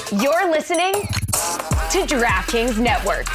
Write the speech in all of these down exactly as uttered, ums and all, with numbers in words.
You're listening to DraftKings Network.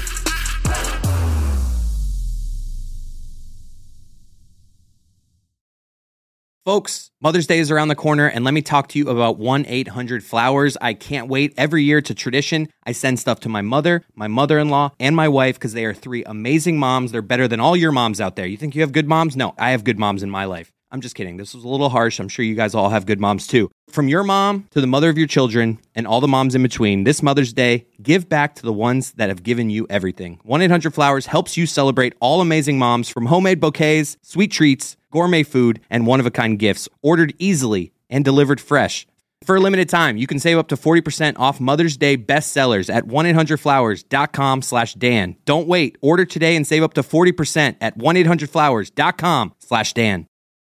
Folks, Mother's Day is around the corner, and let me talk to you about one eight hundred flowers. I can't wait. Every year, it's a tradition. I send stuff to my mother, my mother-in-law, and my wife because they are three amazing moms. They're better than all your moms out there. You think you have good moms? No, I have good moms in my life. I'm just kidding. This was a little harsh. I'm sure you guys all have good moms too. From your mom to the mother of your children and all the moms in between, this Mother's Day, give back to the ones that have given you everything. one eight hundred flowers helps you celebrate all amazing moms, from homemade bouquets, sweet treats, gourmet food, and one-of-a-kind gifts, ordered easily and delivered fresh. For a limited time, you can save up to forty percent off Mother's Day bestsellers at one eight hundred flowers dot com slash Dan. Don't wait. Order today and save up to forty percent at one eight hundred flowers dot com slash Dan.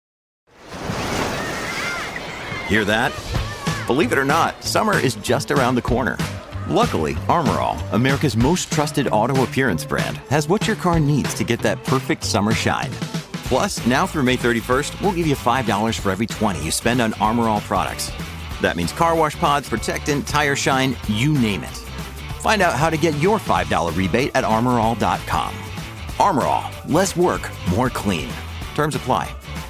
Hear that? Believe it or not, summer is just around the corner. Luckily, Armor All, America's most trusted auto appearance brand, has what your car needs to get that perfect summer shine. Plus, now through May thirty-first, we'll give you five dollars for every twenty you spend on Armor All products. That means car wash pods, protectant, tire shine, you name it. Find out how to get your five dollars rebate at armor all dot com. Armor All, less work, more clean. Terms apply.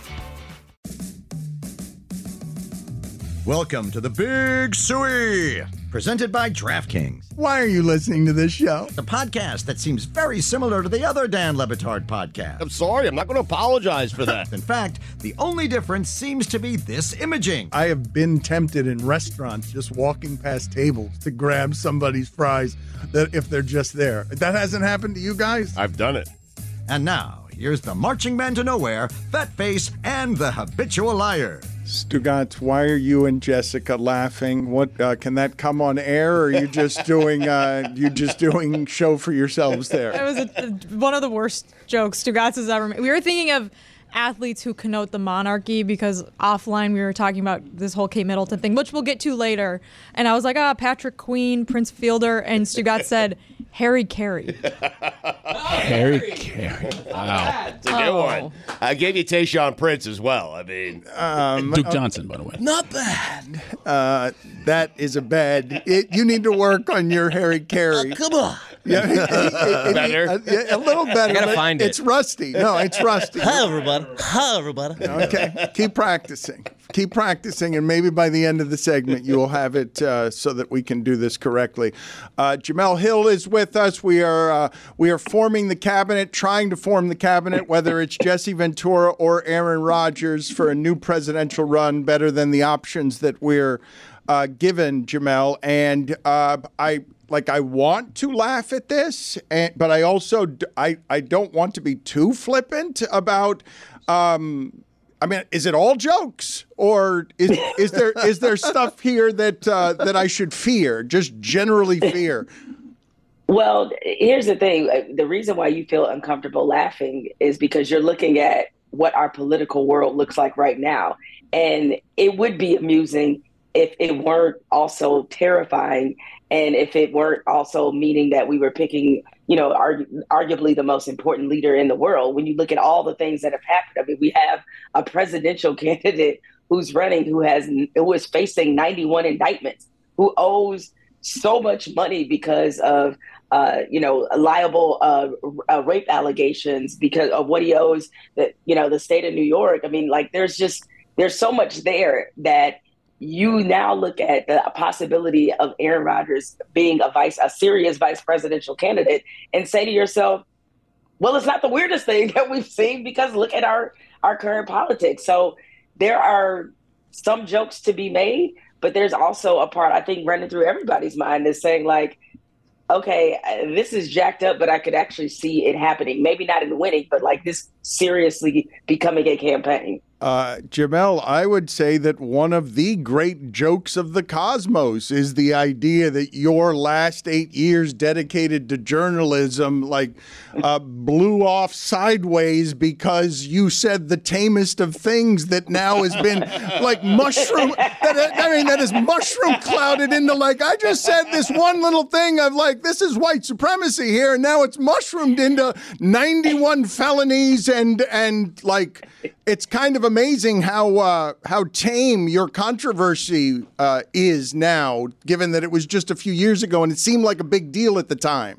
Welcome to the Big Suey, presented by DraftKings, Why are you listening to this show? the podcast that seems very similar to the other Dan Le Batard podcast. I'm sorry, I'm not going to apologize for that. In fact, the only difference seems to be this imaging. I have been tempted in restaurants just walking past tables to grab somebody's fries that if they're just there. That hasn't happened to you guys? I've done it. And now, here's the marching man to nowhere, Fat Face, and the habitual liar. Stugotz, why are you and Jessica laughing? What uh, can that come on air, or are you just doing uh, you just doing show for yourselves there? It was a, one of the worst jokes Stugotz has ever made. We were thinking of athletes who connote the monarchy, because offline we were talking about this whole Kate Middleton thing, which we'll get to later. And I was like, ah, Patrick Queen, Prince Fielder, and Stugotz said Harry Carey. Harry Carey. Wow. It's a good Oh. one. I gave you Tayshaun Prince as well. I mean, Um, Duke Johnson, by the way. Not bad. Uh, that is a bad. It, you need to work on your Harry Carey. come on. Yeah, it- it- it- Better? uh, yeah, a little better. I gotta but find it. It's rusty. No, it's rusty. Hi, everybody. Hi, everybody. Okay, keep practicing. Keep practicing, and maybe by the end of the segment, you will have it uh, so that we can do this correctly. Uh, Jamel Hill is with us. We are uh, we are forming the cabinet, trying to form the cabinet, whether it's Jesse Ventura or Aaron Rodgers for a new presidential run, better than the options that we're uh, given, Jamel. And uh, I. Like, I want to laugh at this, and, but I also d- I, I don't want to be too flippant about. Um, I mean, is it all jokes, or is is there is there stuff here that uh, that I should fear? Just generally fear. Well, here's the thing. The reason why you feel uncomfortable laughing is because you're looking at what our political world looks like right now. And it would be amusing if it weren't also terrifying, and if it weren't also meaning that we were picking, you know, argu- arguably the most important leader in the world. When you look at all the things that have happened, I mean, we have a presidential candidate who's running, who has, who is facing ninety-one indictments, who owes so much money because of, uh, you know, liable uh, uh, rape allegations, because of what he owes, that, you know, the state of New York. I mean, like, there's just, there's so much there that you now look at the possibility of Aaron Rodgers being a vice, a serious vice presidential candidate, and say to yourself, well, it's not the weirdest thing that we've seen, because look at our, our current politics. So there are some jokes to be made, but there's also a part, I think, running through everybody's mind is saying, like, okay, this is jacked up, but I could actually see it happening. Maybe not in winning, but like this seriously becoming a campaign. Uh, Jamel, I would say that one of the great jokes of the cosmos is the idea that your last eight years dedicated to journalism, like, uh, blew off sideways because you said the tamest of things that now has been like mushroom. That, I mean, that is mushroom clouded into, like, I just said this one little thing of, like, this is white supremacy here, and now it's mushroomed into ninety-one felonies and and like it's kind of amazing how uh, how tame your controversy uh, is now, given that it was just a few years ago and it seemed like a big deal at the time.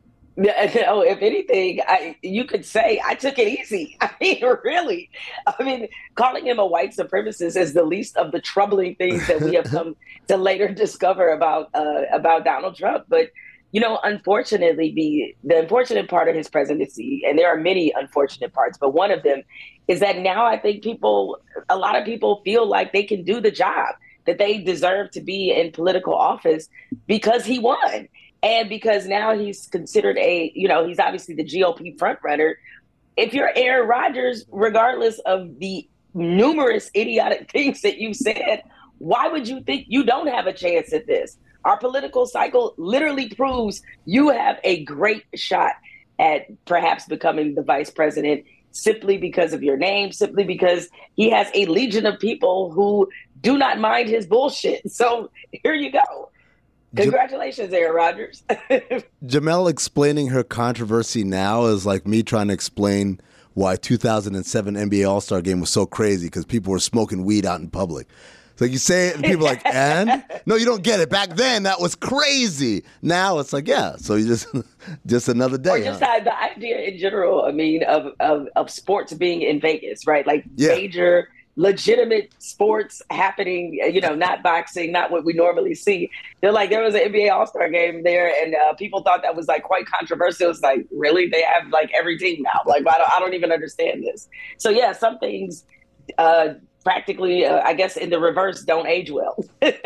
Oh, if anything, I, you could say I took it easy. I mean, really. I mean, calling him a white supremacist is the least of the troubling things that we have come to later discover about uh, about Donald Trump. But, you know, unfortunately, the the unfortunate part of his presidency, and there are many unfortunate parts, but one of them is that now I think people, a lot of people feel like they can do the job, that they deserve to be in political office because he won. And because now he's considered a, you know, he's obviously the G O P frontrunner. If you're Aaron Rodgers, regardless of the numerous idiotic things that you've said, why would you think you don't have a chance at this? Our political cycle literally proves you have a great shot at perhaps becoming the vice president simply because of your name, simply because he has a legion of people who do not mind his bullshit. So here you go. Congratulations, Aaron Rodgers. Jemele explaining her controversy now is like me trying to explain why two thousand seven N B A All-Star Game was so crazy because people were smoking weed out in public. It's like you say it and people are like, and? No, you don't get it. Back then, that was crazy. Now it's like, yeah, so you just just another day. Or just huh? uh, the idea in general, I mean, of, of, of sports being in Vegas, right? Like Yeah. major legitimate sports happening, you know, not boxing, not what we normally see. They're like, there was an N B A All-Star Game there, and uh, people thought that was like quite controversial. It's like, really? They have like every team now. Like, I don't, I don't even understand this. So yeah, some things uh, practically, uh, I guess in the reverse, don't age well.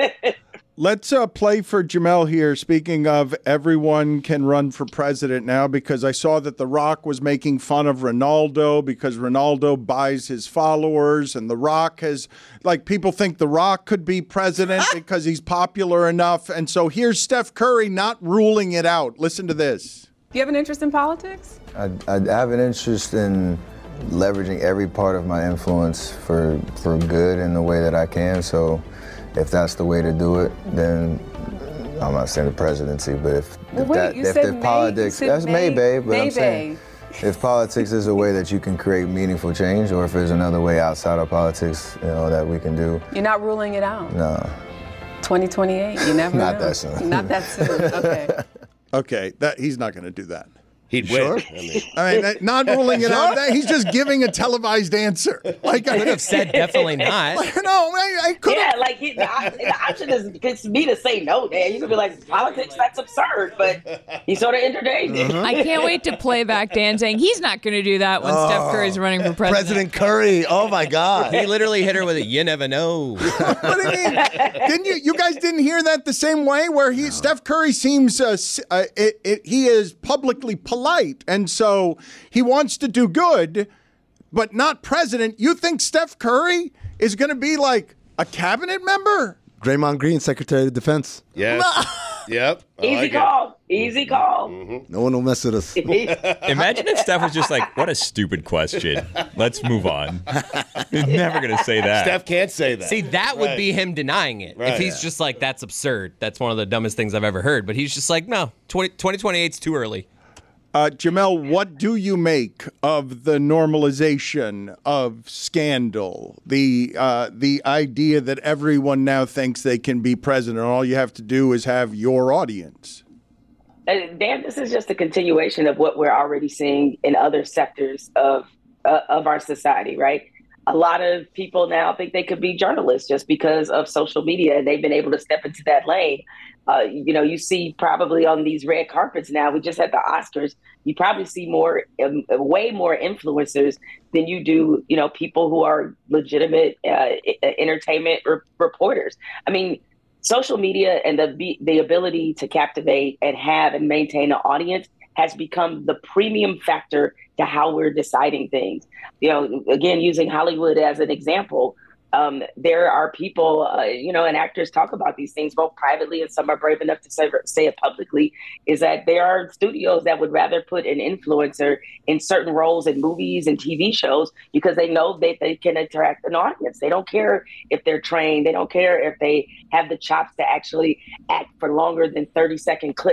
Let's uh, play for Jemele here. Speaking of, everyone can run for president now, because I saw that The Rock was making fun of Ronaldo because Ronaldo buys his followers, and The Rock has, like, people think The Rock could be president because he's popular enough. And so here's Steph Curry not ruling it out. Listen to this. Do you have an interest in politics? I, I have an interest in leveraging every part of my influence for for good in the way that I can. So if that's the way to do it, then I'm not saying the presidency, but if, Well, if wait, that you if said the May- politics, you said that's May, May- babe, but I'm May, saying if politics is a way that you can create meaningful change, or if there's another way outside of politics, you know, that we can do, You're not ruling it out. no. twenty twenty-eight, you never Not know. that soon. Not that soon, okay. Okay, that he's not going to do that. He'd Sure? win. I mean, I mean, that- not ruling it out. That, he's just giving a televised answer. Like I could have said definitely not. No, I, I could. Yeah, like he, the, op- the option is it's me to say no, man. You could be like, politics, that's absurd, but he sort of entertained it. I can't wait to play back Dan saying he's not going to do that when Steph Curry's running for president. President Curry. Oh my God. He literally hit her with a "you never know." What do you mean? Didn't you? You guys didn't hear that the same way? Where he, Steph Curry seems, uh, s- uh, it, it, he is publicly polite, and so he wants to do good, but not president. You think Steph Curry is going to be like a cabinet member? Draymond Green, Secretary of Defense. yes. Yep. I Easy like it. call. Easy call. No one will mess with us. Imagine if Steph was just like, what a stupid question. Let's move on. He's never going to say that. Steph can't say that. See, that would Right. be him denying it. Right. If he's just like, that's absurd. That's one of the dumbest things I've ever heard. But he's just like, no, twenty twenty-eight's too early. Uh, Jemele, what do you make of the normalization of scandal? The uh, the idea that everyone now thinks they can be president. All you have to do is have your audience. Uh, Dan, this is just a continuation of what we're already seeing in other sectors of uh, of our society, right? A lot of people now think they could be journalists just because of social media, and they've been able to step into that lane. Uh, you know, you see probably on these red carpets now, we just had the Oscars, you probably see more, um, way more influencers than you do, you know, people who are legitimate uh, entertainment re- reporters. I mean, social media and the the ability to captivate and have and maintain an audience has become the premium factor to how we're deciding things. You know, again, using Hollywood as an example, um, there are people, uh, you know, and actors talk about these things both privately, and some are brave enough to say, say it publicly, is that there are studios that would rather put an influencer in certain roles in movies and T V shows because they know that they can attract an audience. They don't care if they're trained. They don't care if they have the chops to actually act for longer than thirty second clips.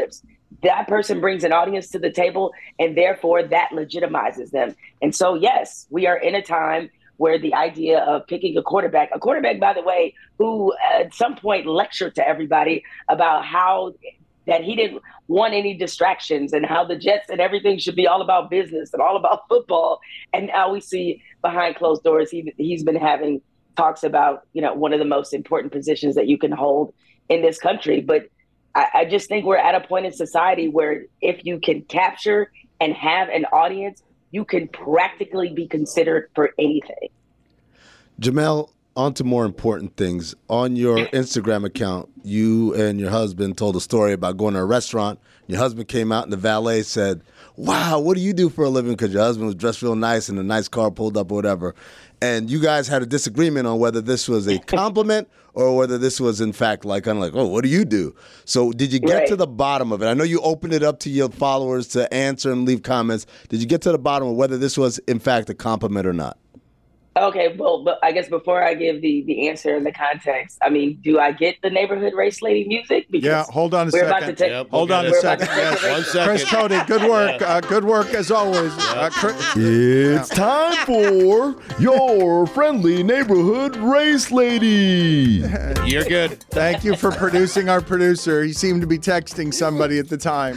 that person brings an audience to the table, and therefore that legitimizes them. And so, yes, we are in a time where the idea of picking a quarterback, a quarterback, by the way, who at some point lectured to everybody about how that he didn't want any distractions and how the Jets and everything should be all about business and all about football. And now we see behind closed doors, he, he's been having talks about, you know, one of the most important positions that you can hold in this country. But I, I just think we're at a point in society where if you can capture and have an audience, you can practically be considered for anything. Jemele, on to more important things. On your Instagram account, you and your husband told a story about going to a restaurant. Your husband came out and the valet said, wow, what do you do for a living? Because your husband was dressed real nice and a nice car pulled up or whatever. And you guys had a disagreement on whether this was a compliment or whether this was, in fact, like, kind of like, oh, what do you do? So did you get right. to the bottom of it? I know you opened it up to your followers to answer and leave comments. Did you get to the bottom of whether this was, in fact, a compliment or not? Okay, well, but I guess before I give the, the answer and the context, I mean, do I get the neighborhood race lady music? Because yeah, hold on a we're second. About to take, yep, hold on a second. Yes. One second. Chris Cote, good work. Uh, good work as always. Yep. Uh, Chris, it's yeah. time for your friendly neighborhood race lady. You're good. Thank you for producing our producer. He seemed to be texting somebody at the time.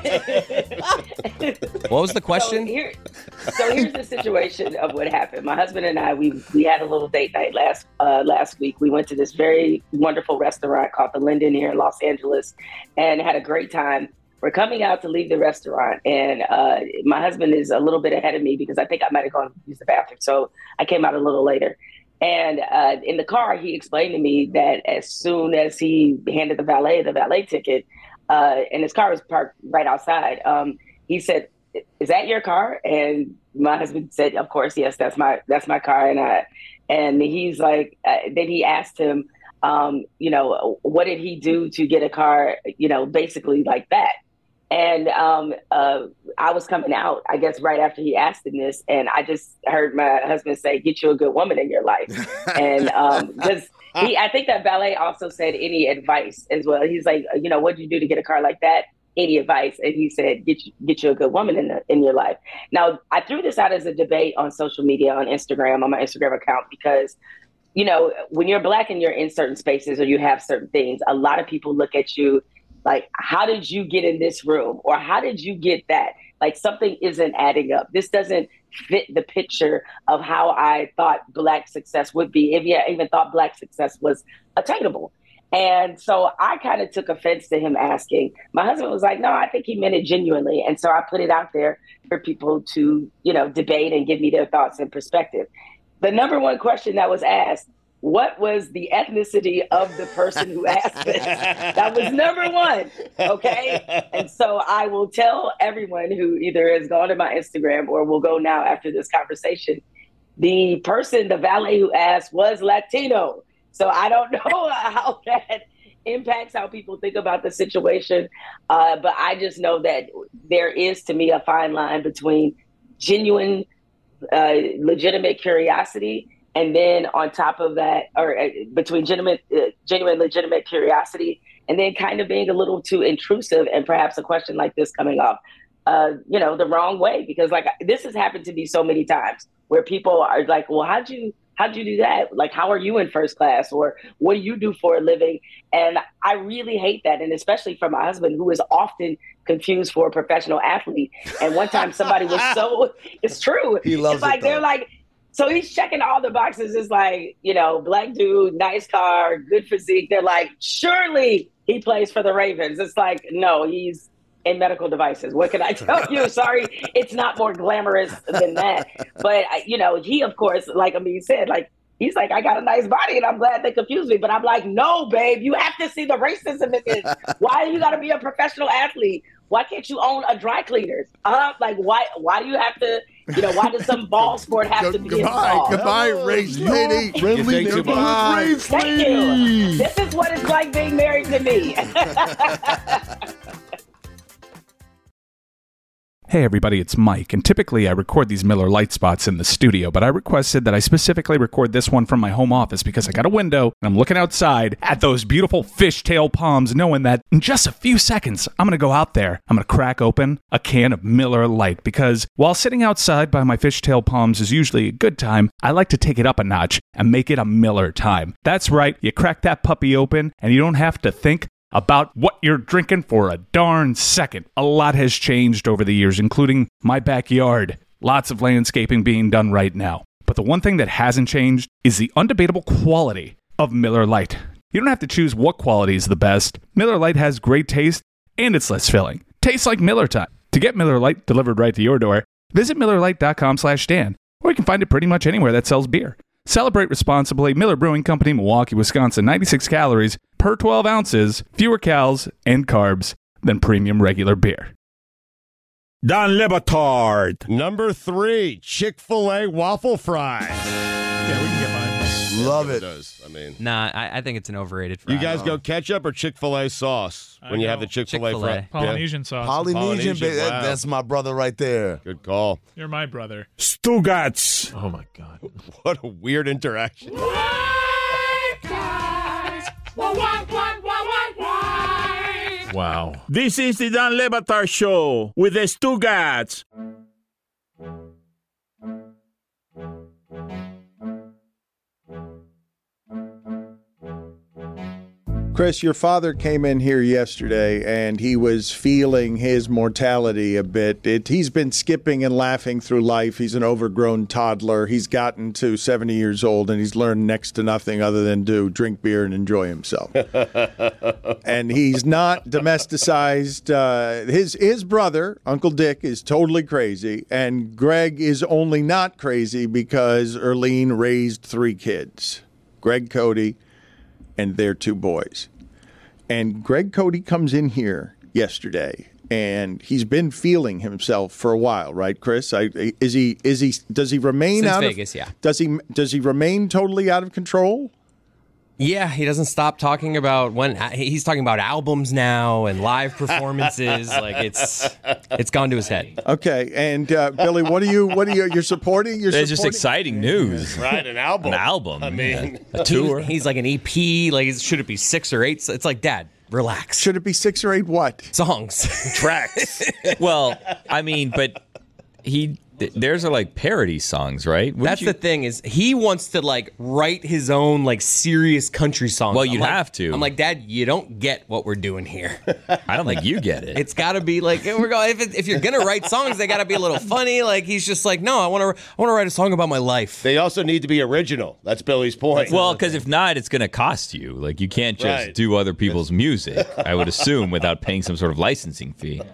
What was the question? So, here, so here's the situation of what happened. My husband and I, we we had a little date night last uh, last week. We went to this very wonderful restaurant called The Linden here in Los Angeles and had a great time. We're coming out to leave the restaurant, and uh, my husband is a little bit ahead of me because I think I might have gone to use the bathroom. So I came out a little later. And uh, in the car, he explained to me that as soon as he handed the valet the valet ticket, uh, and his car was parked right outside, um, he said, "Is that your car?" And my husband said, "Of course, yes, that's my that's my car." And I, and he's like, uh, then he asked him, um, you know, what did he do to get a car, you know, basically like that. And um, uh, I was coming out, I guess, right after he asked him this, and I just heard my husband say, "Get you a good woman in your life." And um, just he, I think that valet also said, "Any advice?" as well. He's like, you know, what did you do to get a car like that? Any advice? And he said, get you, get you a good woman in the, in your life. Now, I threw this out as a debate on social media, on Instagram, on my Instagram account, because, you know, when you're Black and you're in certain spaces or you have certain things, a lot of people look at you like, how did you get in this room? Or how did you get that? Like, something isn't adding up. This doesn't fit the picture of how I thought Black success would be, if you even thought Black success was attainable. And so I kind of took offense to him asking. My husband was like, "No, I think he meant it genuinely." And so I put it out there for people to, you know, debate and give me their thoughts and perspective. The number one question that was asked, what was the ethnicity of the person who asked this? That was number one, okay? And so I will tell everyone who either has gone to my Instagram or will go now after this conversation, the person, the valet who asked was Latino. So I don't know how that impacts how people think about the situation. Uh, but I just know that there is, to me, a fine line between genuine, uh, legitimate curiosity, and then on top of that, or uh, between genuine, uh, genuine, legitimate curiosity, and then kind of being a little too intrusive, and perhaps a question like this coming off, uh, you know, the wrong way. Because like this has happened to me so many times where people are like, "Well, how'd you?" How'd you do that? Like, how are you in first class? Or what do you do for a living? And I really hate that. And especially from my husband, who is often confused for a professional athlete. And one time somebody was so, it's true. He loves it's like, it, though. they're like, so he's checking all the boxes. It's like, you know, Black dude, nice car, good physique. They're like, surely he plays for the Ravens. It's like, no, he's in medical devices. What can I tell you? Sorry, it's not more glamorous than that. But, you know, he, of course, like Amin said, like, he's like, I got a nice body and I'm glad they confused me. But I'm like, no, babe, you have to see the racism in this. Why do you got to be a professional athlete? Why can't you own a dry cleaners? Uh, like, why Why do you have to, you know, why does some ball sport have to be Goodbye, involved? goodbye, race lady. Friendly You think too neighborhood much. race Thank lady. you. This is what it's like being married to me. Hey everybody, it's Mike, and typically I record these Miller Lite spots in the studio, but I requested that I specifically record this one from my home office because I got a window and I'm looking outside at those beautiful fishtail palms, knowing that in just a few seconds I'm going to go out there, I'm going to crack open a can of Miller Lite, because while sitting outside by my fishtail palms is usually a good time, I like to take it up a notch and make it a Miller time. That's right, you crack that puppy open and you don't have to think about what you're drinking for a darn second. A lot has changed over the years, including my backyard. Lots of landscaping being done right now. But the one thing that hasn't changed is the undebatable quality of Miller Lite. You don't have to choose what quality is the best. Miller Lite has great taste, and it's less filling. Tastes like Miller time. To get Miller Lite delivered right to your door, visit Miller Lite dot com slash Dan, or you can find it pretty much anywhere that sells beer. Celebrate responsibly. Miller Brewing Company, Milwaukee, Wisconsin. ninety-six calories per twelve ounces, fewer calories and carbs than premium regular beer. Don Le Batard. Number three, Chick-fil-A waffle fries. Yeah, we can get mine. Love Yeah, it. Does. I mean, Nah, I, I think it's an overrated fry. you guys go ketchup or Chick-fil-A sauce I when you go have the Chick-fil-A Chick-fil-A. fries? Polynesian sauce. Polynesian, Polynesian, baby. That- wow. That's my brother right there. Good call. You're my brother. Stugatz. Oh my god. What a weird interaction. Wow. This is the Don Le Batard Show with the Stugatz. Chris, your father came in here yesterday and he was feeling his mortality a bit. It, he's been skipping and laughing through life. He's an overgrown toddler. He's gotten to seventy years old and he's learned next to nothing other than to drink beer and enjoy himself. And he's not domesticized. Uh, his, his brother, Uncle Dick, is totally crazy. And Greg is only not crazy because Erlene raised three kids. Greg, Cody, and their two boys. And Greg Cody comes in here yesterday, and he's been feeling himself for a while, right, Chris? I, is he? Is he? Does he remain Since out Vegas, of? yeah. Does he? Does he remain totally out of control? Yeah, he doesn't stop talking about when he's talking about albums now and live performances. Like it's it's gone to his head. Okay, and uh, Billy, what are you? What are you? You're supporting? You're It's just supporting? exciting news. Right, an album. An album. I mean, yeah. a tour. He- he's like an E P. Like should it be six or eight? It's like, Dad, relax. Should it be six or eight? What songs? Tracks. Well, I mean, but he. Theirs are like parody songs, right? Wouldn't That's you- the thing is he wants to like write his own like serious country songs. Well, I'm you'd like- have to. I'm like, Dad, you don't get what we're doing here. I don't think you get it. It's got to be like we're going. If, it, if you're gonna write songs, they got to be a little funny. Like he's just like, no, I want to. I want to write a song about my life. They also need to be original. That's Billy's point. Well, because if not, it's going to cost you. Like you can't just Right. do other people's music, I would assume, without paying some sort of licensing fee.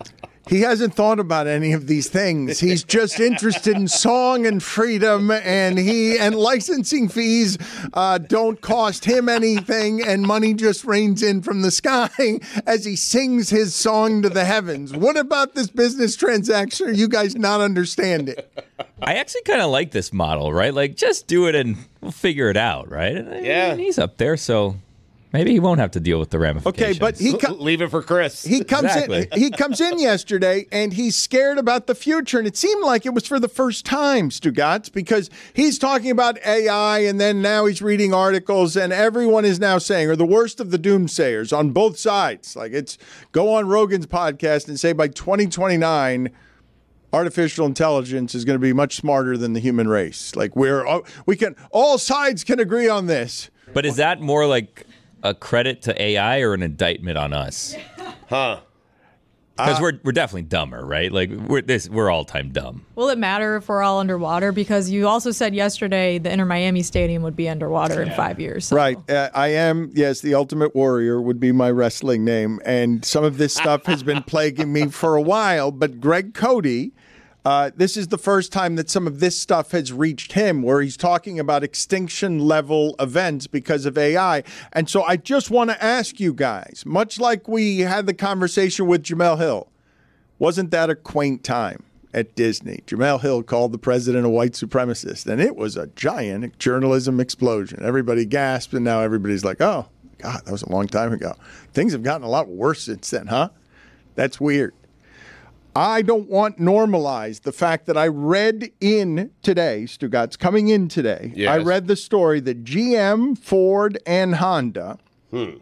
He hasn't thought about any of these things. He's just interested in song and freedom, and he and licensing fees uh, don't cost him anything, and money just rains in from the sky as he sings his song to the heavens. What about this business transaction? Are you guys not understanding? I actually kind of like this model, right? Like, just do it and we'll figure it out, right? And, Yeah. and he's up there, so maybe he won't have to deal with the ramifications. Okay, but he co- leave it for Chris. He comes Exactly. in. He comes in yesterday, and he's scared about the future. And it seemed like it was for the first time, Stugatz, because he's talking about A I, and then now he's reading articles, and everyone is now saying, or the worst of the doomsayers on both sides. Like it's go on Rogan's podcast and say by twenty twenty-nine. Artificial intelligence is going to be much smarter than the human race. Like we're we can all sides can agree on this. But is that more like a credit to A I or an indictment on us? Huh. Because uh, we're we're definitely dumber, right? Like we're this we're all time dumb. Will it matter if we're all underwater? Because you also said yesterday the Inter Miami Stadium would be underwater yeah. in five years. So. Right. Uh, I am, yes, the Ultimate Warrior would be my wrestling name. And some of this stuff has been plaguing me for a while. But Greg Cody, uh, this is the first time that some of this stuff has reached him, where he's talking about extinction level events because of A I. And so I just want to ask you guys, much like we had the conversation with Jemele Hill, wasn't that a quaint time at Disney? Jemele Hill called the president a white supremacist, and it was a giant journalism explosion. Everybody gasped, and now everybody's like, oh, God, that was a long time ago. Things have gotten a lot worse since then, huh? That's weird. I don't want normalized the fact that I read in today, Stugatz, coming in today, Yes. I read the story that G M, Ford, and Honda Hmm.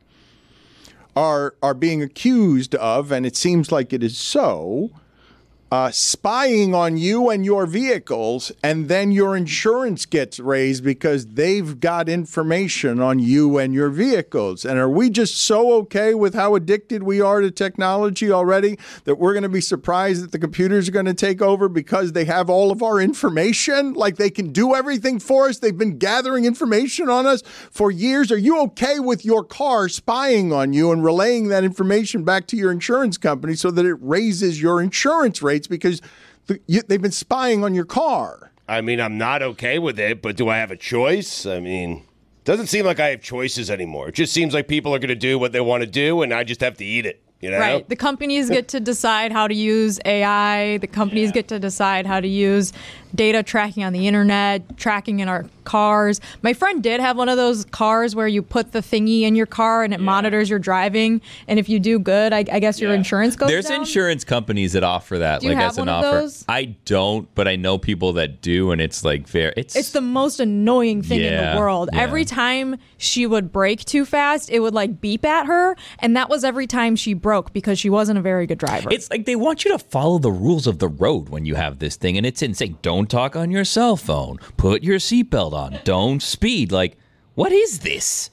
are are being accused of, and it seems like it is so, uh, spying on you and your vehicles, and then your insurance gets raised because they've got information on you and your vehicles. And are we just so okay with how addicted we are to technology already that we're going to be surprised that the computers are going to take over because they have all of our information? Like they can do everything for us? They've been gathering information on us for years. Are you okay with your car spying on you and relaying that information back to your insurance company so that it raises your insurance rates because the, you, they've been spying on your car? I mean, I'm not okay with it, but do I have a choice? I mean, doesn't seem like I have choices anymore. It just seems like people are going to do what they want to do, and I just have to eat it. You know? Right. The companies get to decide how to use A I. The companies get to decide how to use data tracking on the internet, tracking in our cars. My friend did have one of those cars where you put the thingy in your car and it yeah. monitors your driving. And if you do good, I, I guess your yeah. insurance goes There's down. insurance companies that offer that, do you like have as an one of offer. Those? I don't, but I know people that do, and it's like very. It's it's the most annoying thing yeah, in the world. Yeah. Every time she would brake too fast, it would like beep at her, and that was every time she broke because she wasn't a very good driver. It's like they want you to follow the rules of the road when you have this thing, and it's insane. Don't talk on your cell phone. Put your seatbelt on. Don't speed. Like, what is this?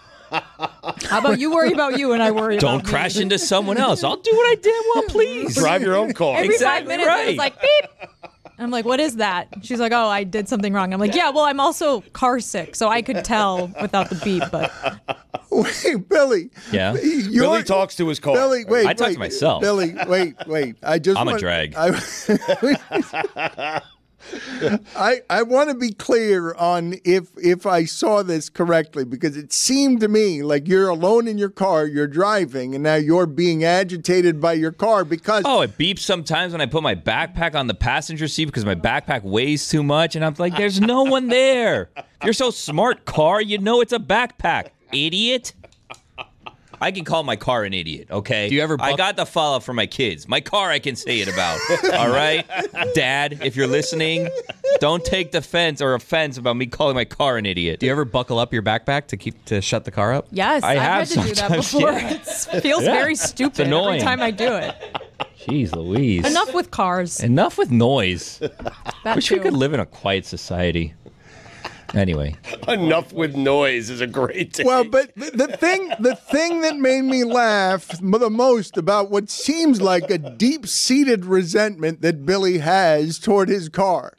How about you worry about you and I worry Don't about me? crash into someone else. I'll do what I damn well please. Drive your own car. Every exactly five minutes, right. it's like beep. And I'm like, what is that? She's like, oh, I did something wrong. I'm like, yeah, well, I'm also car sick, so I could tell without the beep. But wait, Billy. Yeah. Billy talks to his car. Billy, wait. I talk wait, to myself. Billy, wait, wait. I just. I'm want, a drag. I, I, I want to be clear on if if I saw this correctly, because it seemed to me like you're alone in your car, you're driving, and now you're being agitated by your car because... Oh, it beeps sometimes when I put my backpack on the passenger seat because my backpack weighs too much, and I'm like, there's no one there. If you're so smart, car, you know it's a backpack, idiot. I can call my car an idiot, okay? Do you ever buck- I got the follow-up for my kids. My car I can say it about, all right? Dad, if you're listening, don't take defense or offense about me calling my car an idiot. Do you ever buckle up your backpack to keep to shut the car up? yes, I I've have had to do that sometimes, before. yeah. It feels Yeah. very It's stupid every annoying. time I do it. Jeez Louise. Enough with cars. Enough with noise. That Wish too. we could live in a quiet society. Anyway. Enough with noise is a great thing. Well, but the, the thing the thing that made me laugh the most about what seems like a deep-seated resentment that Billy has toward his car.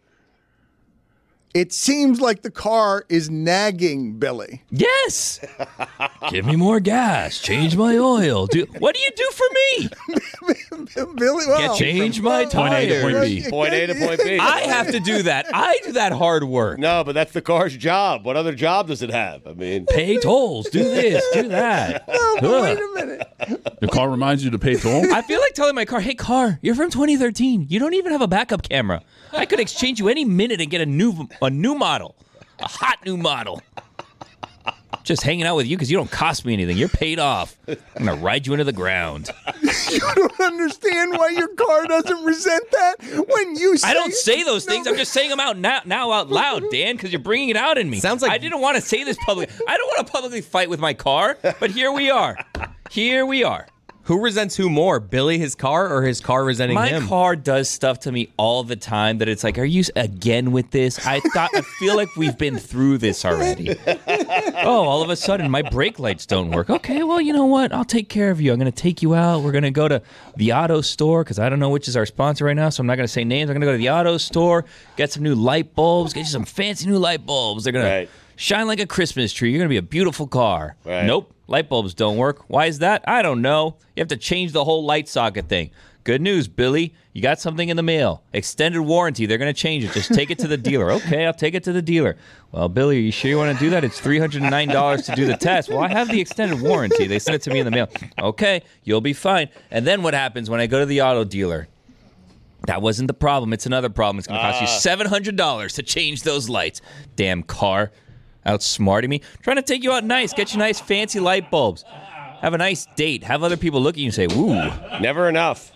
It seems like the car is nagging Billy. Yes. Give me more gas. Change my oil. Do, what do you do for me? Billy, well, Change my Point A to point tires. B. Point A to point B. I have to do that. I do that hard work. No, but that's the car's job. What other job does it have? I mean, Pay tolls. Do this. Do that. Oh, but wait Ugh. a minute. The car reminds you to pay toll? I feel like telling my car, hey, car, you're from twenty thirteen. You don't even have a backup camera. I could exchange you any minute and get a new a new model, a hot new model. Just hanging out with you because you don't cost me anything. You're paid off. I'm going to ride you into the ground. You don't understand why your car doesn't resent that when you say... I don't say those things. I'm just saying them out now, now out loud, Dan, because you're bringing it out in me. Sounds like- I didn't want to say this publicly. I don't want to publicly fight with my car, but here we are. Here we are. Who resents who more, Billy, his car, or his car resenting My him? car does stuff to me all the time that it's like, are you again with this? I thought I feel like we've been through this already. Oh, all of a sudden my brake lights don't work. Okay, well, you know what? I'll take care of you. I'm going to take you out. We're going to go to the auto store because I don't know which is our sponsor right now, so I'm not going to say names. I'm going to go to the auto store, get some new light bulbs, get you some fancy new light bulbs. They're going Right. to shine like a Christmas tree. You're going to be a beautiful car. Right. Nope. Light bulbs don't work. Why is that? I don't know. You have to change the whole light socket thing. Good news, Billy. You got something in the mail. Extended warranty. They're going to change it. Just take it to the dealer. Okay, I'll take it to the dealer. Well, Billy, are you sure you want to do that? It's three hundred nine dollars to do the test. Well, I have the extended warranty. They sent it to me in the mail. Okay, you'll be fine. And then what happens when I go to the auto dealer? That wasn't the problem. It's another problem. It's going to cost you seven hundred dollars to change those lights. Damn car. Outsmarting me. Trying to take you out nice. Get you nice fancy light bulbs. Have a nice date. Have other people look at you and say, woo. never enough.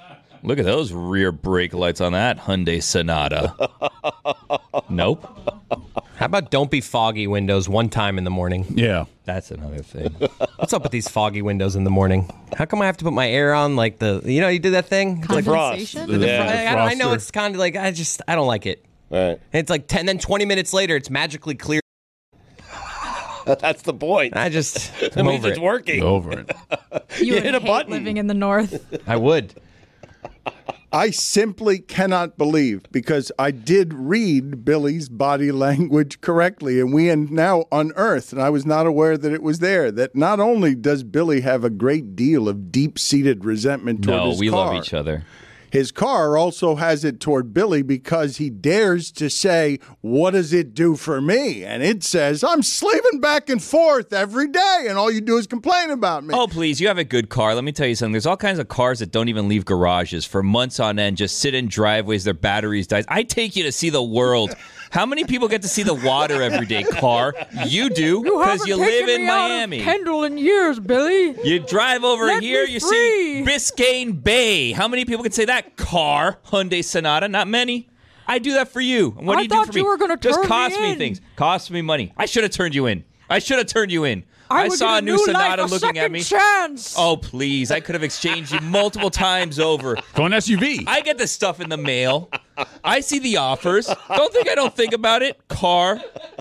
Look at those rear brake lights on that Hyundai Sonata. Nope. How about don't be foggy windows one time in the morning? Yeah. That's another thing. What's up with these foggy windows in the morning? How come I have to put my air on like the, you know, you did that thing? Like, Condensation? the- the Yeah, fr- I, I know froster. it's kind of like, I just, I don't like it. Right. It's like ten, then twenty minutes later, it's magically clear. That's the point. I just, That I'm means over it's it. working. Over it. You, You would hit a hate button. living in the north. I would. I simply cannot believe, because I did read Billy's body language correctly, and we are now unearthed, and I was not aware that it was there, that not only does Billy have a great deal of deep-seated resentment toward No, his we car, love each other. his car also has it toward Billy because he dares to say, what does it do for me? And it says, I'm slaving back and forth every day, and all you do is complain about me. Oh, please, you have a good car. Let me tell you something. There's all kinds of cars that don't even leave garages for months on end, just sit in driveways, their batteries die. I take you to see the world. How many people get to see the water every day, car? You do, because you, live in Miami. Kendall in years, Billy. You drive over Let here, me you free. see Biscayne Bay. How many people can say that? Car, Hyundai Sonata, not many. I do that for you. And what I do you do thought for me? you were gonna Just turn me cost me in. things. Cost me money. I should have turned you in. I should have turned you in. I I would saw get a a new new Sonata life, a looking at second me. chance. Oh, please. I could have exchanged you multiple times over. Go an S U V. I get the stuff in the mail. I see the offers. Don't think I don't think about it. Car.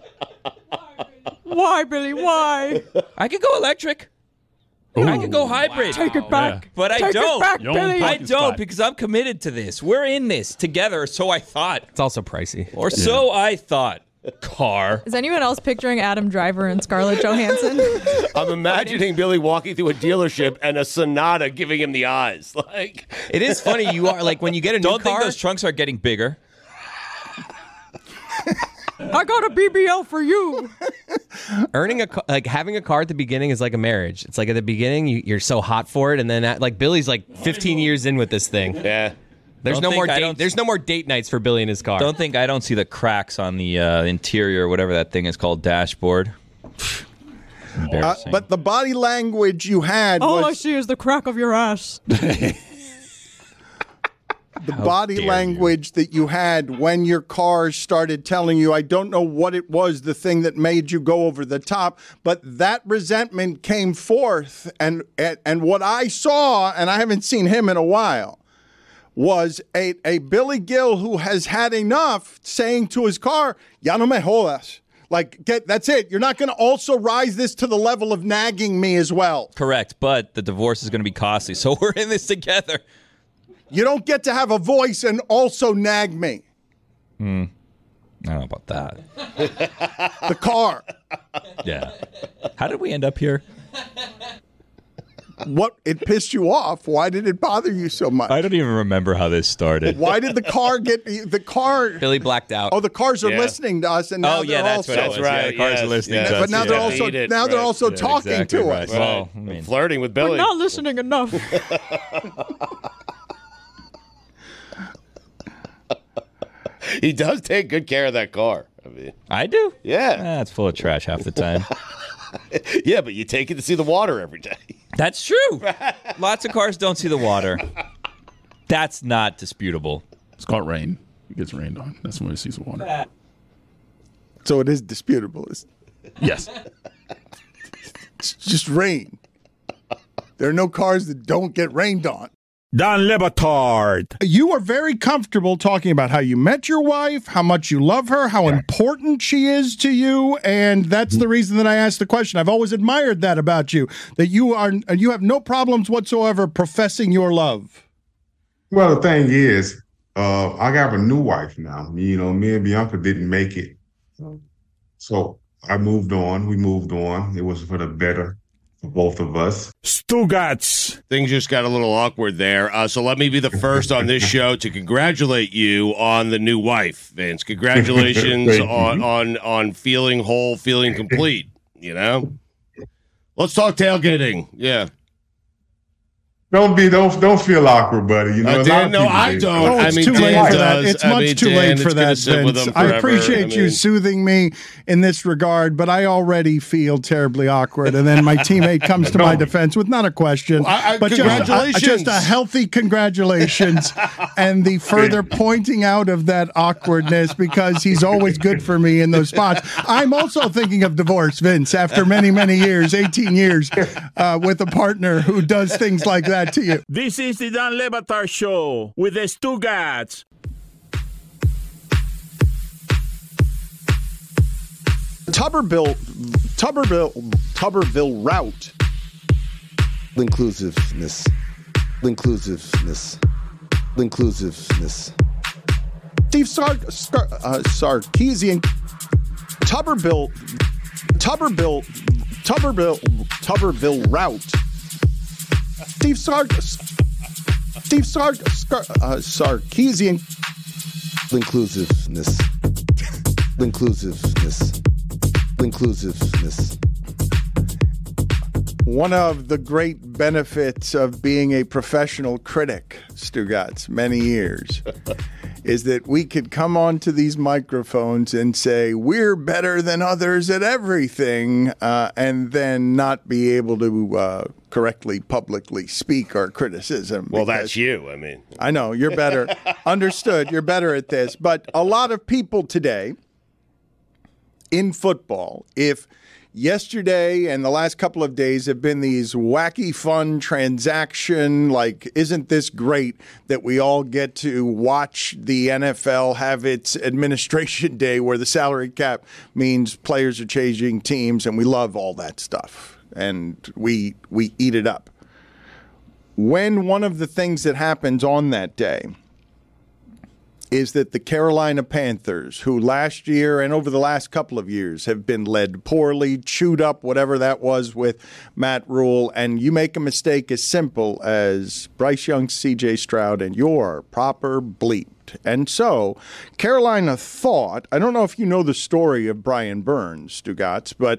Why, Billy? Why? I could go electric. I could go hybrid. Take it back. But I Take don't. it back, Your own Billy. I parking don't spot. because I'm committed to this. We're in this together, so I thought. It's also pricey. Or so I thought. Car. Is anyone else picturing Adam Driver and Scarlett Johansson? I'm imagining Billy walking through a dealership and a Sonata giving him the eyes. Like, It is funny. You are like when you get a new Don't car. think those trunks are getting bigger. I got a B B L for you. Earning a ca- like having a car at the beginning is like a marriage. It's like at the beginning you, you're so hot for it, and then at, like Billy's like fifteen years in with this thing. yeah. There's Don't no think more I date. don't- There's no more date nights for Billy in his car. Don't think I don't see the cracks on the uh, interior, whatever that thing is called, dashboard. Uh, Embarrassing. but the body language you had All I was see is the crack of your ass. the body dare language that you had when your car started telling you, I don't know what it was, the thing that made you go over the top, but that resentment came forth. And, and, and what I saw, and I haven't seen him in a while, was a, a Billy Gill who has had enough saying to his car, ya no me jodas. Like, get, that's it. You're not going to also rise this to the level of nagging me as well. Correct, but the divorce is going to be costly, so we're in this together. You don't get to have a voice and also nag me. Hmm. I don't know about that. The car. Yeah. How did we end up here? What, it pissed you off? Why did it bother you so much? I don't even remember how this started. Why did the car get the car? Billy blacked out. Oh, the cars are Yeah. listening to us, and now Oh, yeah, they're that's also, what it was. That's right, Yeah, the cars yes, are listening yes. to us. but now they're yeah. also Eat it, now they're right. also Yeah, talking exactly to right. us. Well, I mean, Flirting with We're Billy. not listening enough. He does take good care of that car. I mean, I do? yeah. Ah, it's full of trash half the time. Yeah, but you take it to see the water every day. That's true. Lots of cars don't see the water. That's not disputable. It's called rain. It gets rained on. That's when it sees the water. So it is disputable. It's, Yes. it's just rain. There are no cars that don't get rained on. Don Le Batard. You are very comfortable talking about how you met your wife, how much you love her, how important she is to you, and that's the reason that I asked the question. I've always admired that about you, that you are you have no problems whatsoever professing your love. Well, the thing is, uh, I got a new wife now. You know, me and Bianca didn't make it. So I moved on. We moved on. It was for the better for both of us. Stugats. Things just got a little awkward there. Uh, so let me be the first on this show to congratulate you on the new wife, Vince. Congratulations Thank you. on, on on feeling whole, feeling complete. You know? Let's talk tailgating. Yeah. Don't be don't don't feel awkward, buddy. You know, Uh, a lot Dan, of no, people I do. don't. Oh, I it's mean, too late Dan for that. does. It's I much mean, too Dan, late it's for gonna that, sit with Vince. him I forever. appreciate I you mean- soothing me in this regard, but I already feel terribly awkward. And then my teammate comes to my defense with not a question, Well, I- I- but just, uh, congratulations. just a healthy congratulations and the further pointing out of that awkwardness because he's always good for me in those spots. I'm also thinking of divorce, Vince, after many, many years, eighteen years, uh, with a partner who does things like that to you. This is the Dan Le Batard Show with the Stugats. Tuberville, Tuberville, Tuberville route. Inclusiveness. Inclusiveness. Inclusiveness. Steve Sar- Scar- uh, Sarkeesian. Tuberville, Tuberville, Tuberville, Tuberville route. Steve Sar- Steve Sar- Scar- uh, Sarkeesian. Inclusiveness. Inclusiveness. Inclusiveness. One of the great benefits of being a professional critic, Stugotz, many years, is that we could come onto these microphones and say, we're better than others at everything, uh, and then not be able to uh, correctly publicly speak our criticism. Well, because- that's you. I mean, I know, you're better. Understood, you're better at this. But a lot of people today in football, if yesterday and the last couple of days have been these wacky fun transaction, like, isn't this great that we all get to watch the N F L have its administration day where the salary cap means players are changing teams, and we love all that stuff. And we we eat it up. When one of the things that happens on that day is that the Carolina Panthers, who last year and over the last couple of years have been led poorly, chewed up, whatever that was with Matt Rule, and you make a mistake as simple as Bryce Young, C J Stroud, and you're proper bleeped. And so Carolina thought, I don't know if you know the story of Brian Burns, Stugotz, but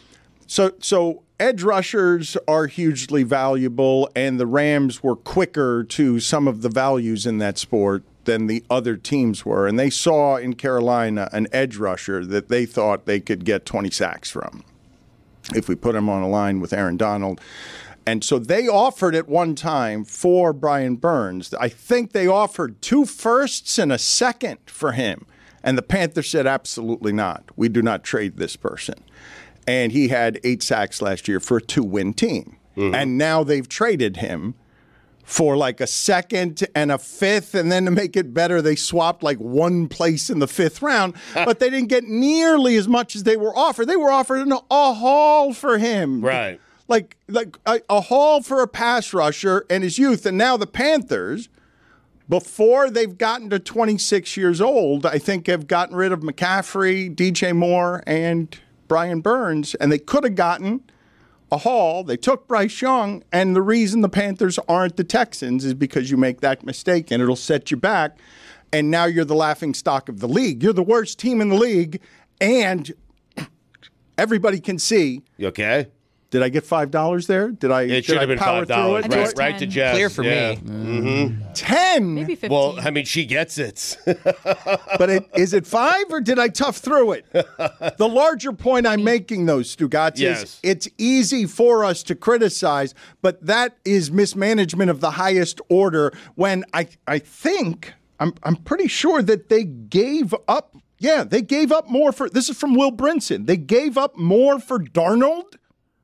so so edge rushers are hugely valuable, and the Rams were quicker to some of the values in that sport than the other teams were. And they saw in Carolina an edge rusher that they thought they could get twenty sacks from if we put him on a line with Aaron Donald. And so they offered at one time for Brian Burns. I think they offered two firsts and a second for him. And the Panthers said, absolutely not. We do not trade this person. And he had eight sacks last year for a two-win team. Mm-hmm. And now they've traded him for like a second and a fifth, and then to make it better, they swapped like one place in the fifth round, but they didn't get nearly as much as they were offered. They were offered an, a haul for him. Right. Like like a, a haul for a pass rusher and his youth. And now the Panthers, before they've gotten to twenty-six years old, I think have gotten rid of McCaffrey, D J Moore, and Brian Burns, and they could have gotten a haul. They took Bryce Young, and the reason the Panthers aren't the Texans is because you make that mistake, and it'll set you back, and now you're the laughing stock of the league. You're the worst team in the league, and everybody can see. You okay? Did I get five dollars there? Did I? It did should I have been power five dollars. through it? Right, right to Jess. Clear for yeah. me. Mm-hmm. Ten. Maybe fifteen. Well, I mean, she gets it. But it, is it five or did I tough through it? The larger point I'm making, though, Stugotz, Yes. is it's easy for us to criticize, but that is mismanagement of the highest order when I I think, I'm I'm pretty sure that they gave up, yeah, they gave up more for, this is from Will Brinson, they gave up more for Darnold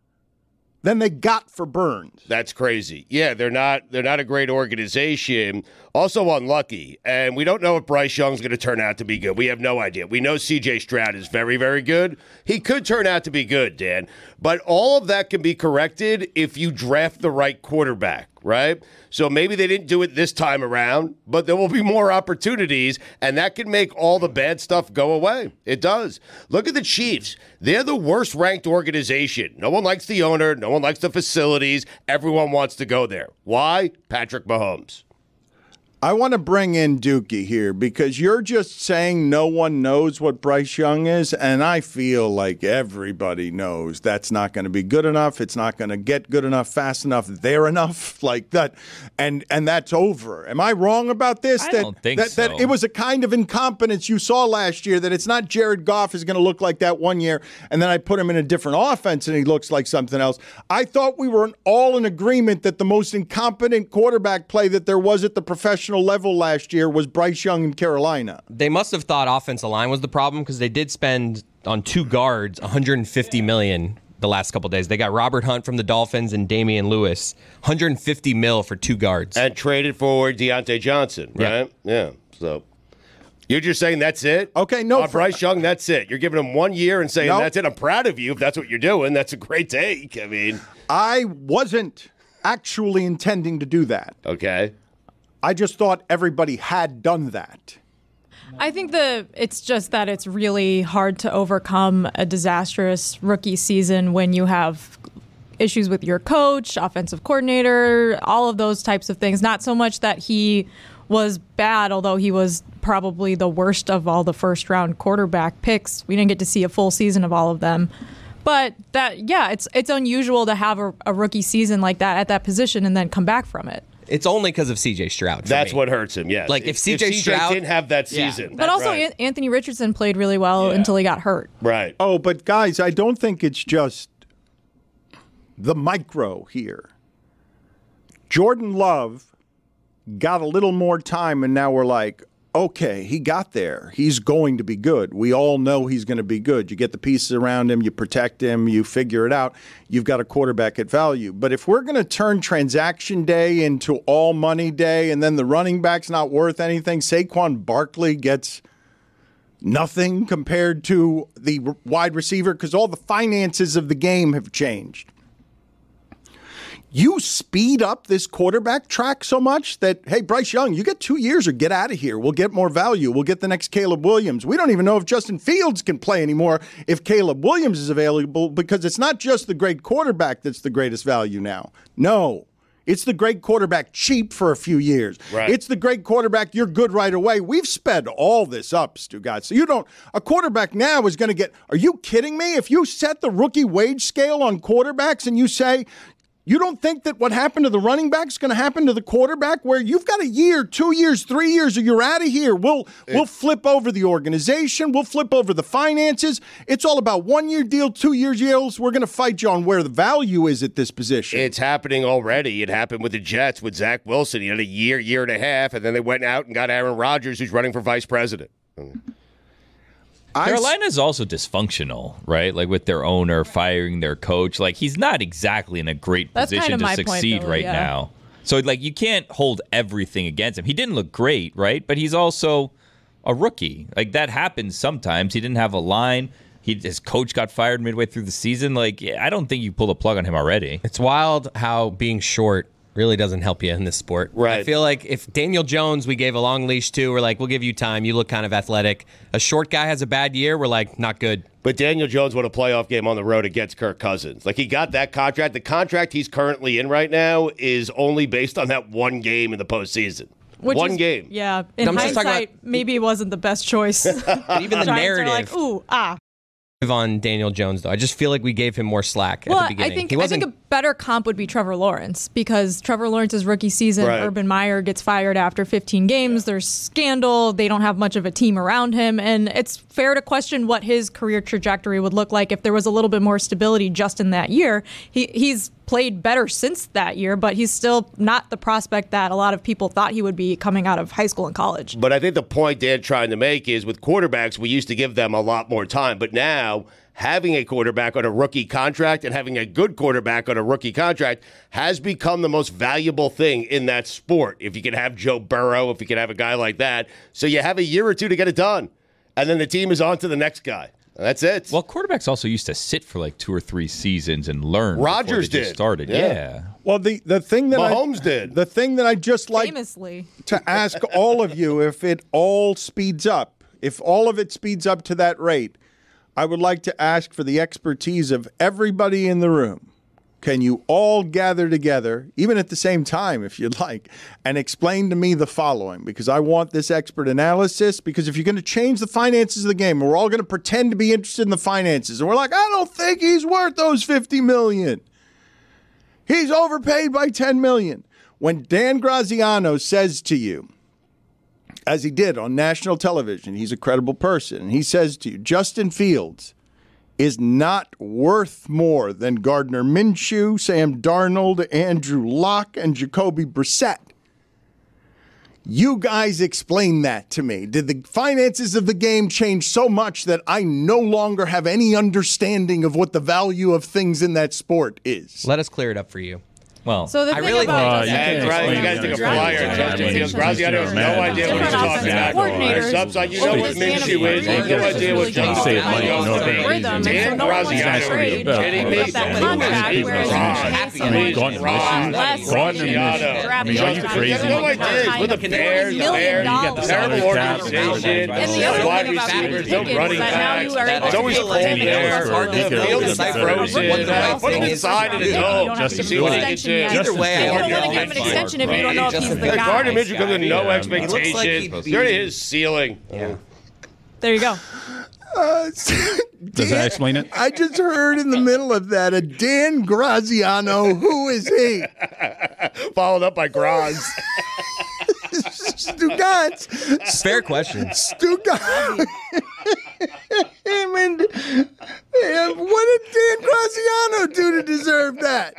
than they got for Burns. That's crazy. Yeah, they're not they're not a great organization. Also unlucky. And we don't know if Bryce Young's going to turn out to be good. We have no idea. We know C J Stroud is very, very good. He could turn out to be good, Dan. But all of that can be corrected if you draft the right quarterback, right? So maybe they didn't do it this time around, but there will be more opportunities, and that can make all the bad stuff go away. It does. Look at the Chiefs. They're the worst ranked organization. No one likes the owner. No one likes the facilities. Everyone wants to go there. Why? Patrick Mahomes. I want to bring in Dookie here because you're just saying no one knows what Bryce Young is, and I feel like everybody knows that's not going to be good enough. It's not going to get good enough, fast enough, there enough, like that, and and that's over. Am I wrong about this? I that, don't think that, so. That it was a kind of incompetence you saw last year, that it's not Jared Goff is going to look like that one year, and then I put him in a different offense and he looks like something else. I thought we were all in agreement that the most incompetent quarterback play that there was at the professional level last year was Bryce Young in Carolina. They must have thought offensive line was the problem because they did spend on two guards one hundred fifty million dollars the last couple of days. They got Robert Hunt from the Dolphins and Damian Lewis, one hundred fifty mil for two guards. And traded for Deontay Johnson, right? Yeah. yeah. So you're just saying that's it? Okay, no. Uh, Bryce Young, that's it. You're giving him one year and saying Nope. that's it. I'm proud of you if that's what you're doing. That's a great take. I mean, I wasn't actually intending to do that. Okay. I just thought everybody had done that. I think the it's just that it's really hard to overcome a disastrous rookie season when you have issues with your coach, offensive coordinator, all of those types of things. Not so much that he was bad, although he was probably the worst of all the first round quarterback picks. We didn't get to see a full season of all of them. But that, yeah, it's it's unusual to have a, a rookie season like that at that position and then come back from it. It's only because of C J Stroud. for That's me. what hurts him, yes. Like if, C J Stroud didn't have that Yeah. season. But also, Right. An- Anthony Richardson played really well until he got hurt. Right. Oh, but guys, I don't think it's just the micro here. Jordan Love got a little more time, and now we're like, okay, he got there. He's going to be good. We all know he's going to be good. You get the pieces around him, you protect him, you figure it out. You've got a quarterback at value. But if we're going to turn transaction day into all money day and then the running back's not worth anything, Saquon Barkley gets nothing compared to the wide receiver because all the finances of the game have changed. You speed up this quarterback track so much that, hey, Bryce Young, you get two years or get out of here. We'll get more value. We'll get the next Caleb Williams. We don't even know if Justin Fields can play anymore if Caleb Williams is available because it's not just the great quarterback that's the greatest value now. No. It's the great quarterback cheap for a few years. Right. It's the great quarterback you're good right away. We've sped all this up, Stugatz. So you don't, a quarterback now is going to get, are you kidding me? If you set the rookie wage scale on quarterbacks and you say, you don't think that what happened to the running back is going to happen to the quarterback where you've got a year, two years, three years, or you're out of here. We'll we'll flip over the organization. We'll flip over the finances. It's all about one-year deal, two-year deals. We're going to fight you on where the value is at this position. It's happening already. It happened with the Jets with Zach Wilson. He had a year, year and a half, and then they went out and got Aaron Rodgers, who's running for vice president. Carolina is also dysfunctional, right? Like with their owner firing their coach. Like he's not exactly in a great That's position kind of to my point, succeed though, right yeah. now. So like you can't hold everything against him. He didn't look great, right? But he's also a rookie. Like that happens sometimes. He didn't have a line. He, his coach got fired midway through the season. Like I don't think you pull the plug on him already. It's wild how being short really doesn't help you in this sport. Right. I feel like if Daniel Jones we gave a long leash to, we're like, we'll give you time. You look kind of athletic. A short guy has a bad year, we're like, not good. But Daniel Jones won a playoff game on the road against Kirk Cousins. Like he got that contract. The contract he's currently in right now is only based on that one game in the postseason. Which one is- game. Yeah. In I'm just talking hindsight, maybe it wasn't the best choice. Even the Giants are narrative like, ooh, ah. on Daniel Jones, though. I just feel like we gave him more slack Well, at the beginning. I think he I wasn't think a better comp would be Trevor Lawrence because Trevor Lawrence's rookie season, Right. Urban Meyer gets fired after fifteen games. There's scandal. They don't have much of a team around him, and it's fair to question what his career trajectory would look like if there was a little bit more stability just in that year. He he's played better since that year, but he's still not the prospect that a lot of people thought he would be coming out of high school and college. But I think the point Dan's trying to make is with quarterbacks, we used to give them a lot more time. But now having a quarterback on a rookie contract and having a good quarterback on a rookie contract has become the most valuable thing in that sport. If you can have Joe Burrow, if you can have a guy like that. So you have a year or two to get it done. And then the team is on to the next guy. That's it. Well, quarterbacks also used to sit for like two or three seasons and learn. before Rodgers they just did. Started, Yeah. yeah. Well, the, the thing that Mahomes I, did. The thing that I just like Famously. to ask all of you, if it all speeds up, if all of it speeds up to that rate, I would like to ask for the expertise of everybody in the room. can you all gather together, even at the same time if you'd like, and explain to me the following? Because I want this expert analysis, because if you're going to change the finances of the game, and we're all going to pretend to be interested in the finances, and we're like, I don't think he's worth those fifty million dollars. He's overpaid by ten million dollars. When Dan Graziano says to you, as he did on national television, he's a credible person, and he says to you, Justin Fields is not worth more than Gardner Minshew, Sam Darnold, Andrew Luck, and Jacoby Brissett. You guys explain that to me. Did the finances of the game change so much that I no longer have any understanding of what the value of things in that sport is? Let us clear it up for you. Well, So the I thing really about think Yeah, Gra- you guys take a flyer at Justin Fields. Graziano has no idea what he's talking about. coordinators Subs like, you know over what the span of Minshew is. You have no idea what Justin Save Fields money, no is. thing. rhythm, and so Dan no one wants to Graziano, are trade you kidding me? with that contract, He's whereas Ron. Jason I mean, Gardner Ron. Less Gardner Graziano. Minshew. I mean, are you draft crazy? You have no idea. With the Bears, the Bears, you got the terrible organization, And the other wide thing about receivers, Pickens no is running that now backs. you are able It's to always get cold like there. Fields The field is frozen. Put him inside in the dome. Justin See what he Fields. can do. Either way, You I don't don't want to give him an extension if you don't know if he's the Yeah, Gardner guy. Minshew comes with no Yeah, expectations. There it is, ceiling. Yeah. There you go. Uh, Does that explain it? I just heard in the middle of that a Dan Graziano. Who is he? Followed up by Graz. Stugatz. Fair question. Stugatz. I mean, eh, what did Dan Graziano do to deserve that?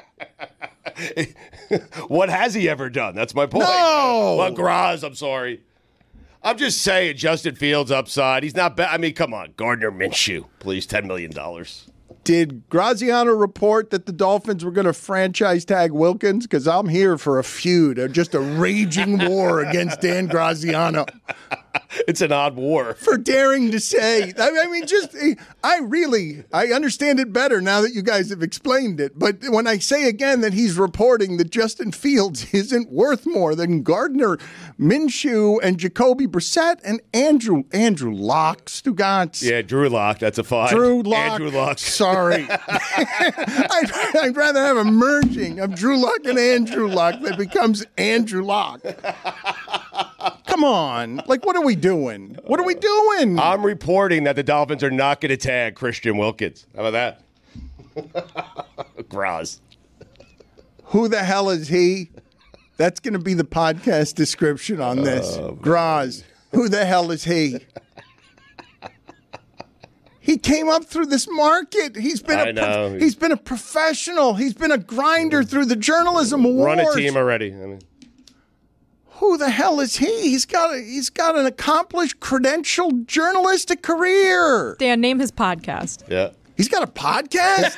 What has he ever done? That's my point. No. Well, Graz, I'm sorry. I'm just saying, Justin Fields upside. He's not bad. I mean, come on. Gardner Minshew, please, ten million dollars. Did Graziano report that the Dolphins were going to franchise tag Wilkins? Because I'm here for a feud, or just a raging war against Dan Graziano. It's an odd war. For daring to say. I mean, just, I really, I understand it better now that you guys have explained it. But when I say again that he's reporting that Justin Fields isn't worth more than Gardner Minshew and Jacoby Brissett and Andrew, Andrew Luck, Stugatz. Yeah, Drew Lock. That's a five. Drew Lock. Andrew Lock. Sorry. I'd, I'd rather have a merging of Drew Lock and Andrew Luck that becomes Andrew Lock. Come on. Like, what are we doing? What are we doing? I'm reporting that the Dolphins are not going to tag Christian Wilkins. How about that? Graz. Who the hell is he? That's going to be the podcast description on this. Oh, Graz. Who the hell is he? He came up through this market. He's been I a know. Pro- he's been a professional. He's been a grinder through the journalism wars. Run a team already. I mean, Who the hell is he? He's got a, he's got an accomplished, credentialed journalistic career. Dan, name his podcast. yeah. He's got a podcast?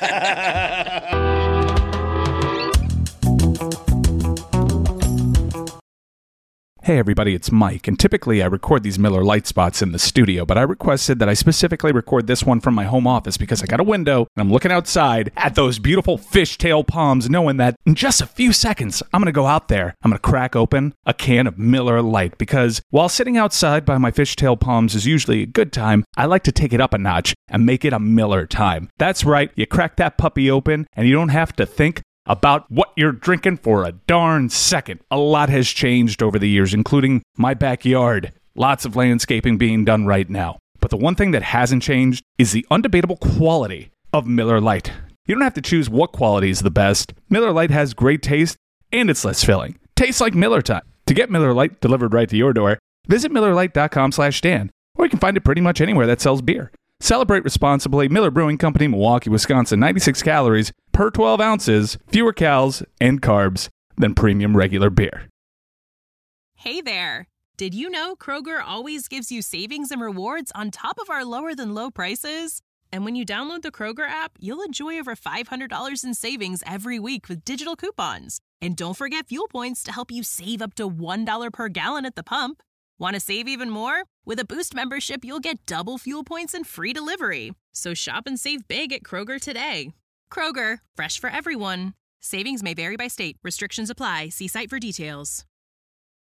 Hey everybody, it's Mike, and typically I record these Miller Lite spots in the studio, but I requested that I specifically record this one from my home office because I got a window and I'm looking outside at those beautiful fishtail palms, knowing that in just a few seconds I'm going to go out there, I'm going to crack open a can of Miller Lite, because while sitting outside by my fishtail palms is usually a good time, I like to take it up a notch and make it a Miller time. That's right, you crack that puppy open and you don't have to think about what you're drinking for a darn second. A lot has changed over the years, including my backyard. Lots of landscaping being done right now. But the one thing that hasn't changed is the undebatable quality of Miller Lite. You don't have to choose what quality is the best. Miller Lite has great taste, and it's less filling. Tastes like Miller time. To get Miller Lite delivered right to your door, visit Miller Lite dot com slash Dan, or you can find it pretty much anywhere that sells beer. Celebrate responsibly. Miller Brewing Company, Milwaukee, Wisconsin. ninety-six calories per twelve ounces, fewer calories and carbs than premium regular beer. Hey there. Did you know Kroger always gives you savings and rewards on top of our lower than low prices? And when you download the Kroger app, you'll enjoy over five hundred dollars in savings every week with digital coupons. And don't forget fuel points to help you save up to one dollar per gallon at the pump. Want to save even more? With a Boost membership, you'll get double fuel points and free delivery. So shop and save big at Kroger today. Kroger, fresh for everyone. Savings may vary by state. Restrictions apply. See site for details.